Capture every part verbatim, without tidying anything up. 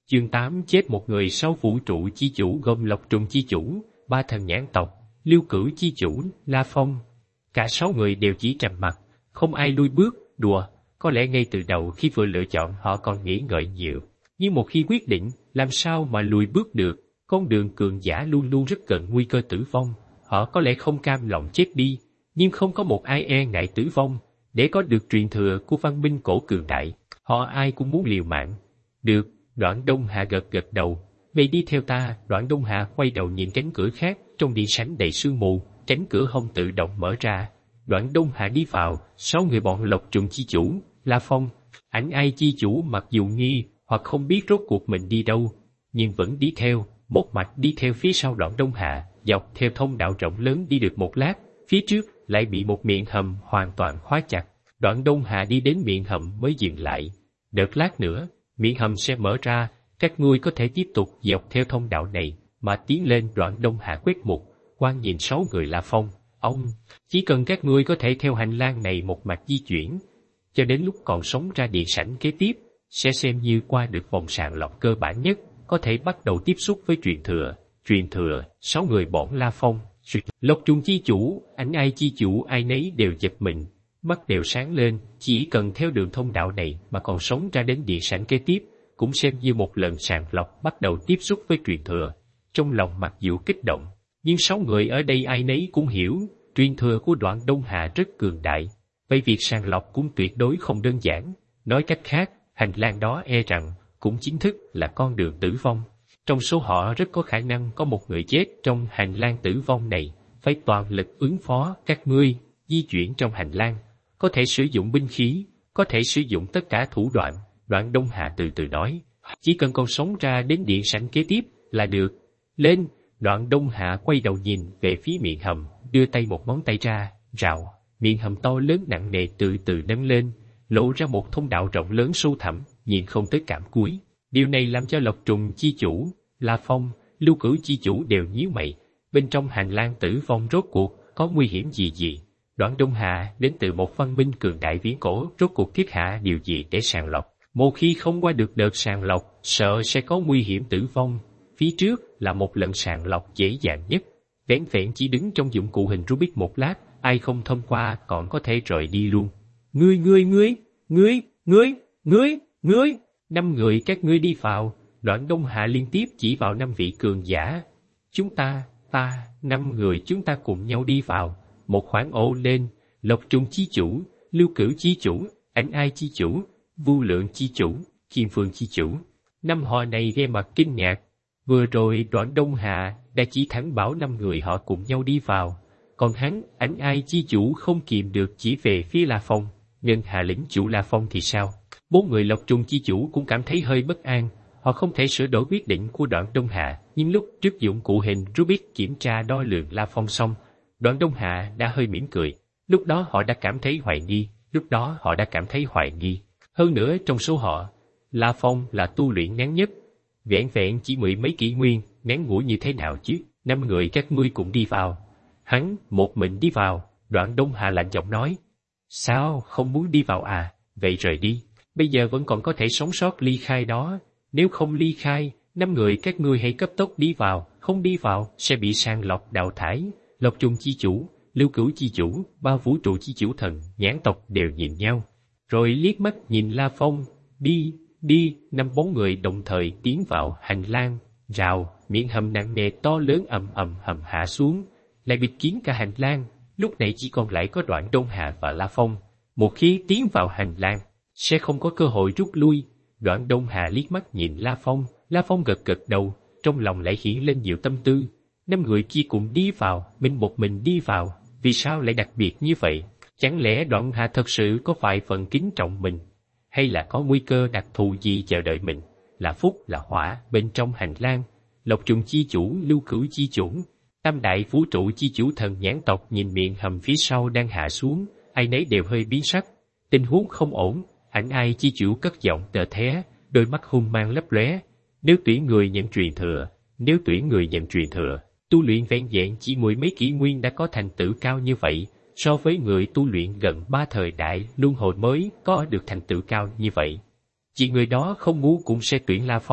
Chương tám chết một người sau vũ trụ chi chủ gồm Lộc Trùng chi chủ, ba thần nhãn tộc, Lưu Cửu chi chủ, La Phong. Cả sáu người đều chỉ trầm mặt, không ai lui bước, đùa. Có lẽ ngay từ đầu khi vừa lựa chọn họ còn nghĩ ngợi nhiều. Nhưng một khi quyết định, làm sao mà lùi bước được, con đường cường giả luôn luôn rất gần nguy cơ tử vong. Họ có lẽ không cam lòng chết đi, nhưng không có một ai e ngại tử vong. Để có được truyền thừa của văn minh cổ cường đại, họ ai cũng muốn liều mạng. Được, Đoạn Đông Hà gật gật đầu. Vậy đi theo ta. Đoạn Đông Hà quay đầu nhìn cánh cửa khác, trong điện sảnh đầy sương mù, cánh cửa hông tự động mở ra. Đoạn Đông Hà đi vào, sáu người bọn Lộc Trùng chi chủ, La Phong, Ảnh Ai chi chủ mặc dù nghi hoặc không biết rốt cuộc mình đi đâu, nhưng vẫn đi theo, một mạch đi theo phía sau Đoạn Đông Hà, dọc theo thông đạo rộng lớn đi được một lát, phía trước lại bị một miệng hầm hoàn toàn khóa chặt. Đoạn Đông Hà đi đến miệng hầm mới dừng lại. Đợt lát nữa, miệng hầm sẽ mở ra, các ngươi có thể tiếp tục dọc theo thông đạo này mà tiến lên. Đoạn Đông Hà quét mục quan nhìn sáu người La Phong, ông, chỉ cần các ngươi có thể theo hành lang này một mạch di chuyển, cho đến lúc còn sống ra điện sảnh kế tiếp, sẽ xem như qua được vòng sàng lọc cơ bản nhất, có thể bắt đầu tiếp xúc với truyền thừa. Truyền thừa, sáu người bọn La Phong, Lộc Trùng chi chủ, Ảnh Ai chi chủ ai nấy đều giật mình, mắt đều sáng lên. Chỉ cần theo đường thông đạo này mà còn sống ra đến điện sảnh kế tiếp, cũng xem như một lần sàng lọc bắt đầu tiếp xúc với truyền thừa. Trong lòng mặc dù kích động, nhưng sáu người ở đây ai nấy cũng hiểu, truyền thừa của Đoạn Đông Hà rất cường đại, vậy việc sàng lọc cũng tuyệt đối không đơn giản. Nói cách khác, hành lang đó e rằng cũng chính thức là con đường tử vong. Trong số họ rất có khả năng có một người chết trong hành lang tử vong này, phải toàn lực ứng phó. Các ngươi di chuyển trong hành lang, có thể sử dụng binh khí, có thể sử dụng tất cả thủ đoạn. Đoạn Đông Hà từ từ nói, chỉ cần còn sống ra đến điện sảnh kế tiếp là được. Lên. Đoạn Đông Hà quay đầu nhìn về phía miệng hầm, đưa tay một ngón tay ra, rào, miệng hầm to lớn nặng nề từ từ nâng lên, lộ ra một thông đạo rộng lớn sâu thẳm, nhìn không tới cảm cuối. Điều này làm cho Lộc Trùng chi chủ, La Phong, Lưu Cửu chi chủ đều nhíu mày. Bên trong hành lang tử vong rốt cuộc có nguy hiểm gì gì? Đoạn Đông Hà đến từ một văn minh cường đại viễn cổ, rốt cuộc thiết hạ điều gì để sàng lọc? Một khi không qua được đợt sàng lọc, sợ sẽ có nguy hiểm tử vong. Phía trước là một lần sàng lọc dễ dàng nhất, vẻn vẹn chỉ đứng trong dụng cụ hình Rubik một lát, ai không thông qua còn có thể rời đi luôn. Ngươi ngươi ngươi, ngươi, ngươi, ngươi, ngươi, năm người các ngươi đi vào. Đoạn Đông Hà liên tiếp chỉ vào năm vị cường giả. Chúng ta, ta, năm người chúng ta cùng nhau đi vào. Một khoảng ồ lên, Lộc Trùng chi chủ, Lưu Cửu chi chủ, Ảnh Ai chi chủ, Vu Lượng chi chủ, Kim Phương chi chủ. Năm họ này ghe mặt kinh ngạc. Vừa rồi Đoạn Đông Hà đã chỉ thẳng bảo năm người họ cùng nhau đi vào, còn hắn, Ảnh Ai chi chủ không kìm được chỉ về phía La Phong. Ngân Hà lĩnh chủ La Phong thì sao? Bốn người Lộc Trùng chi chủ cũng cảm thấy hơi bất an. Họ không thể sửa đổi quyết định của Đoạn Đông Hà, nhưng lúc trước dụng cụ hình Rubik kiểm tra đo lường La Phong xong, Đoạn Đông Hà đã hơi mỉm cười. Lúc đó họ đã cảm thấy hoài nghi, lúc đó họ đã cảm thấy hoài nghi. Hơn nữa trong số họ, La Phong là tu luyện ngắn nhất, vẹn vẹn chỉ mười mấy kỷ nguyên, ngắn ngủi như thế nào chứ? Năm người các ngươi cũng đi vào. Hắn một mình đi vào. Đoạn Đông Hà lạnh giọng nói. Sao, không muốn đi vào à? Vậy rời đi. Bây giờ vẫn còn có thể sống sót ly khai đó. Nếu không ly khai, năm người các ngươi hãy cấp tốc đi vào. Không đi vào, sẽ bị sàng lọc đào thải. Lộc Trùng chi chủ, Lưu Cửu chi chủ, ba vũ trụ chi chủ thần, nhãn tộc đều nhìn nhau. Rồi liếc mắt nhìn La Phong. Đi, đi, năm bốn người đồng thời tiến vào hành lang. Rào, miệng hầm nặng nề to lớn ầm ầm hầm hạ xuống, lại bịt kín cả hành lang. Lúc này chỉ còn lại có Đoạn Đông Hà và La Phong. Một khi tiến vào hành lang, sẽ không có cơ hội rút lui. Đoạn Đông Hà liếc mắt nhìn La Phong, La Phong gật gật đầu, trong lòng lại hiện lên nhiều tâm tư. Năm người kia cùng đi vào, mình một mình đi vào, vì sao lại đặc biệt như vậy? Chẳng lẽ Đoạn Hà thật sự có vài phần kính trọng mình, hay là có nguy cơ đặc thù gì chờ đợi mình? Là phúc là hỏa bên trong hành lang. Lộc Trùng chi chủ, Lưu Cửu chi chủ, Tam đại vũ trụ chi chủ thần nhãn tộc nhìn miệng hầm phía sau đang hạ xuống, ai nấy đều hơi biến sắc. Tình huống không ổn. Ảnh Ai chi chủ cất giọng tờ thé, đôi mắt hung mang lấp lóe. Nếu tuyển người nhận truyền thừa, nếu tuyển người nhận truyền thừa, tu luyện vẹn vẹn chỉ mười mấy kỷ nguyên đã có thành tựu cao như vậy, so với người tu luyện gần ba thời đại luân hồi mới có được thành tựu cao như vậy, chỉ người đó không ngu cũng sẽ tuyển La Phong.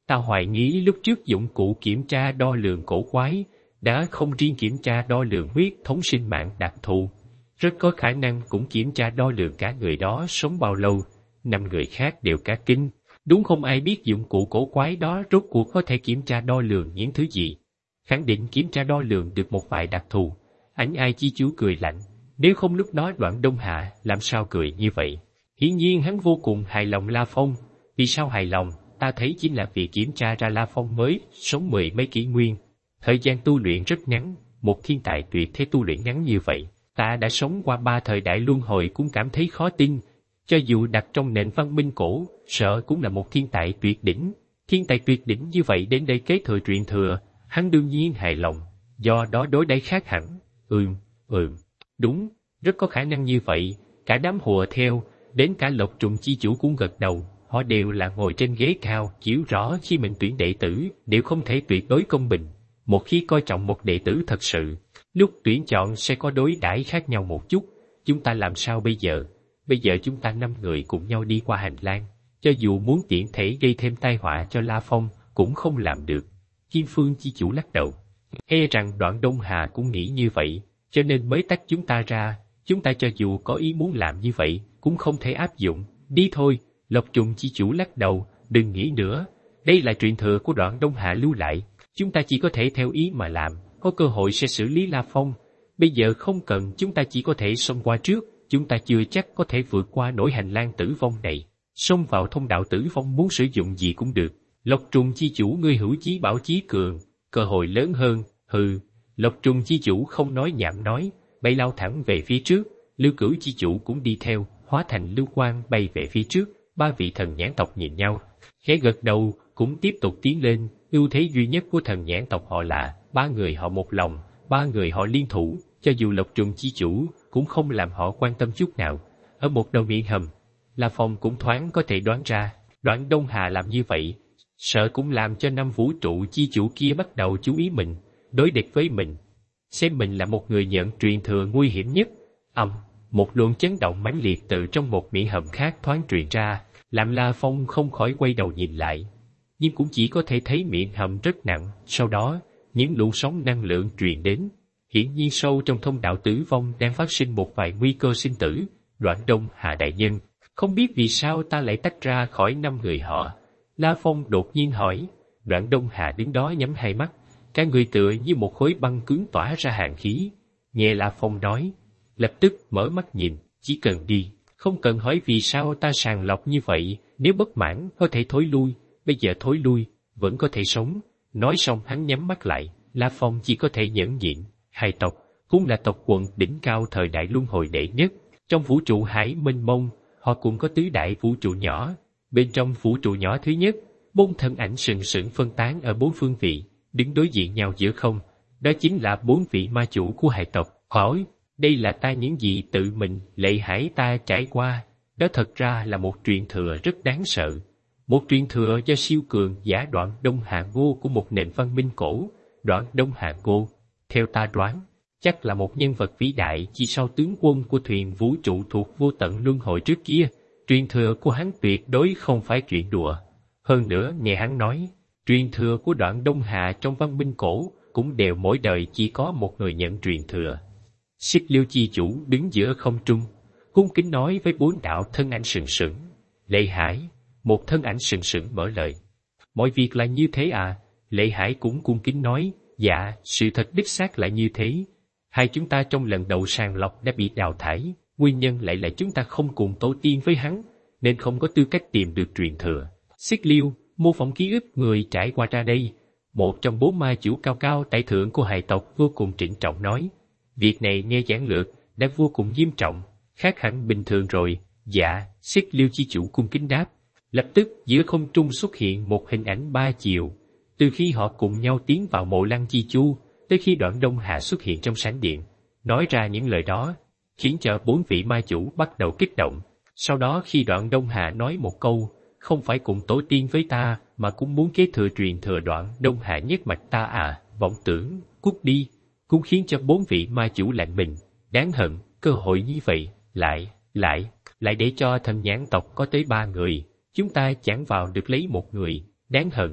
Ta hoài nghi lúc trước dụng cụ kiểm tra đo lường cổ quái đã không riêng kiểm tra đo lường huyết thống sinh mạng đặc thù, rất có khả năng cũng kiểm tra đo lường cả người đó sống bao lâu. Năm người khác đều cá kinh, đúng không ai biết dụng cụ cổ quái đó rốt cuộc có thể kiểm tra đo lường những thứ gì. Khẳng định kiểm tra đo lường được một vài đặc thù. Ảnh Ai Chi Chủ cười lạnh, nếu không lúc đó Đoạn Đông Hà làm sao cười như vậy. Hiển nhiên hắn vô cùng hài lòng La Phong. Vì sao hài lòng? Ta thấy chính là vì kiểm tra ra La Phong mới sống mười mấy kỷ nguyên. Thời gian tu luyện rất ngắn, một thiên tài tuyệt thế tu luyện ngắn như vậy. Ta đã sống qua ba thời đại luân hồi cũng cảm thấy khó tin. Cho dù đặt trong nền văn minh cổ, sợ cũng là một thiên tài tuyệt đỉnh. Thiên tài tuyệt đỉnh như vậy đến đây kế thừa truyền thừa, hắn đương nhiên hài lòng. Do đó đối đãi khác hẳn. Ừm, ừm, đúng, rất có khả năng như vậy. Cả đám hùa theo, đến cả Lộc Trùng Chi Chủ cũng gật đầu. Họ đều là ngồi trên ghế cao, hiểu rõ khi mình tuyển đệ tử, đều không thể tuyệt đối công bình. Một khi coi trọng một đệ tử thật sự, lúc tuyển chọn sẽ có đối đãi khác nhau một chút. Chúng ta làm sao bây giờ? Bây giờ chúng ta năm người cùng nhau đi qua hành lang, cho dù muốn tiện thể gây thêm tai họa cho La Phong, cũng không làm được. Kim Phương Chi Chủ lắc đầu. E rằng Đoạn Đông Hà cũng nghĩ như vậy, cho nên mới tách chúng ta ra. Chúng ta cho dù có ý muốn làm như vậy, cũng không thể áp dụng. Đi thôi. Lộc Trùng Chi Chủ lắc đầu, đừng nghĩ nữa. Đây là truyền thừa của Đoạn Đông Hà lưu lại. Chúng ta chỉ có thể theo ý mà làm, có cơ hội sẽ xử lý La Phong. Bây giờ không cần, chúng ta chỉ có thể xông qua trước. Chúng ta chưa chắc có thể vượt qua nổi hành lang tử vong này. Xông vào thông đạo tử vong muốn sử dụng gì cũng được. Lộc Trùng Chi Chủ ngươi hữu chí bảo chí cường, cơ hội lớn hơn. Hừ. Lộc Trùng Chi Chủ không nói nhảm nói, bay lao thẳng về phía trước. Lưu Cửu Chi Chủ cũng đi theo, hóa thành lưu quang bay về phía trước. Ba vị thần nhãn tộc nhìn nhau, khẽ gật đầu, cũng tiếp tục tiến lên. Ưu thế duy nhất của thần nhãn tộc họ là ba người họ một lòng, ba người họ liên thủ, cho dù Lộc Trùng Chi Chủ cũng không làm họ quan tâm chút nào. Ở một đầu miệng hầm, La Phong cũng thoáng có thể đoán ra, Đoạn Đông Hà làm như vậy, sợ cũng làm cho năm vũ trụ chi chủ kia bắt đầu chú ý mình, đối địch với mình, xem mình là một người nhận truyền thừa nguy hiểm nhất. Ầm, um, một luồng chấn động mãnh liệt từ trong một miệng hầm khác thoáng truyền ra, làm La Phong không khỏi quay đầu nhìn lại, nhưng cũng chỉ có thể thấy miệng hầm rất nặng. Sau đó, những luồng sóng năng lượng truyền đến. Hiển nhiên sâu trong thông đạo tử vong đang phát sinh một vài nguy cơ sinh tử. Đoạn Đông Hà đại nhân, không biết vì sao ta lại tách ra khỏi năm người họ? La Phong đột nhiên hỏi. Đoạn Đông Hà đứng đó nhắm hai mắt, cả người tựa như một khối băng cứng tỏa ra hàn khí. Nghe La Phong nói, lập tức mở mắt nhìn, chỉ cần đi, không cần hỏi vì sao ta sàng lọc như vậy, nếu bất mãn có thể thối lui, bây giờ thối lui, vẫn có thể sống. Nói xong hắn nhắm mắt lại, La Phong chỉ có thể nhẫn nhịn. Hai tộc, cũng là tộc quần đỉnh cao thời đại luân hồi đệ nhất. Trong vũ trụ hải mênh mông, họ cũng có tứ đại vũ trụ nhỏ. Bên trong vũ trụ nhỏ thứ nhất, bốn thân ảnh sừng sững phân tán ở bốn phương vị, đứng đối diện nhau giữa không. Đó chính là bốn vị ma chủ của hải tộc. Hỏi, đây là ta những gì tự mình, Lệ Hải ta trải qua. Đó thật ra là một truyền thừa rất đáng sợ. Một truyền thừa do siêu cường giả Đoạn Đông Hà Ngô của một nền văn minh cổ. Đoạn Đông Hà Ngô, theo ta đoán, chắc là một nhân vật vĩ đại chỉ sau tướng quân của thuyền vũ trụ thuộc vô tận luân hồi trước kia. Truyền thừa của hắn tuyệt đối không phải chuyện đùa. Hơn nữa, nghe hắn nói, truyền thừa của Đoạn Đông Hà trong văn minh cổ cũng đều mỗi đời chỉ có một người nhận truyền thừa. Xích Liêu Chi Chủ đứng giữa không trung, cung kính nói với bốn đạo thân ảnh sừng sững. Lệ Hải, một thân ảnh sừng sững mở lời. Mọi việc là như thế à? Lệ Hải cũng cung kính nói, dạ, sự thật đích xác là như thế. Hai chúng ta trong lần đầu sàng lọc đã bị đào thải, nguyên nhân lại là chúng ta không cùng tổ tiên với hắn, nên không có tư cách tìm được truyền thừa. Xích Liêu, mô phỏng ký ức người trải qua ra đây. Một trong bốn ma chủ cao cao tại thượng của hải tộc vô cùng trịnh trọng nói. Việc này nghe giản lược, đã vô cùng nghiêm trọng, khác hẳn bình thường rồi. Dạ, Xích Liêu chi chủ cung kính đáp. Lập tức giữa không trung xuất hiện một hình ảnh ba chiều. Từ khi họ cùng nhau tiến vào mộ lăng chi chu, tới khi Đoạn Đông Hà xuất hiện trong sảnh điện, nói ra những lời đó, khiến cho bốn vị ma chủ bắt đầu kích động. Sau đó khi Đoạn Đông Hà nói một câu, không phải cùng tổ tiên với ta, mà cũng muốn kế thừa truyền thừa Đoạn Đông Hà nhất mạch ta à, vọng tưởng, cút đi, cũng khiến cho bốn vị ma chủ lạnh mình. Đáng hận, cơ hội như vậy, lại, lại, lại để cho thần nhãn tộc có tới ba người, chúng ta chẳng vào được lấy một người. Đáng hận,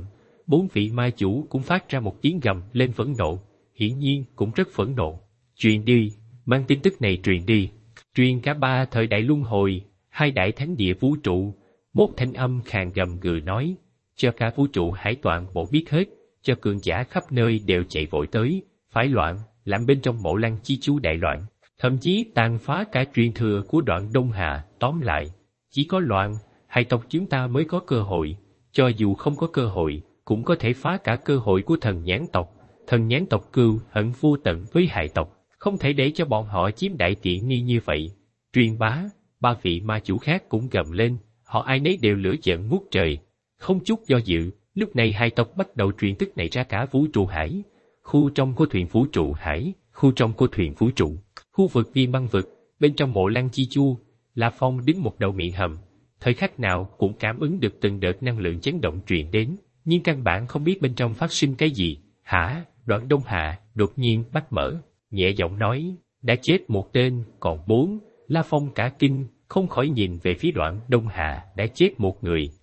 Bốn vị ma chủ cũng phát ra một tiếng gầm lên phẫn nộ, hiển nhiên cũng rất phẫn nộ. Truyền đi, mang tin tức này truyền đi, truyền cả ba thời đại luân hồi, hai đại thánh địa vũ trụ. Một thanh âm khàn gầm gừ nói, cho cả vũ trụ hải toàn bộ biết hết, cho cường giả khắp nơi đều chạy vội tới, phải loạn, làm bên trong Mộ Lăng chi chú đại loạn, thậm chí tàn phá cả truyền thừa của Đoạn Đông Hà. Tóm lại, chỉ có loạn, hai tộc chúng ta mới có cơ hội, cho dù không có cơ hội, cũng có thể phá cả cơ hội của thần nhãn tộc. Thần nhãn tộc cừu hận vô tận với hải tộc, không thể để cho bọn họ chiếm đại tiện nghi như vậy. Truyền bá, ba vị ma chủ khác cũng gầm lên, họ ai nấy đều lửa giận ngút trời. Không chút do dự, lúc này hai tộc bắt đầu truyền tức này ra cả vũ trụ hải. Khu trong của thuyền vũ trụ hải, khu trong của thuyền vũ trụ, khu vực viên băng vực, bên trong Mộ Lăng chi chu, La Phong đứng một đầu miệng hầm. Thời khắc nào cũng cảm ứng được từng đợt năng lượng chấn động truyền đến, nhưng căn bản không biết bên trong phát sinh cái gì. Hả? Đoạn Đông Hà đột nhiên bắt mở, nhẹ giọng nói, đã chết một tên, còn bốn. La Phong cả kinh, không khỏi nhìn về phía Đoạn Đông Hà, đã chết một người.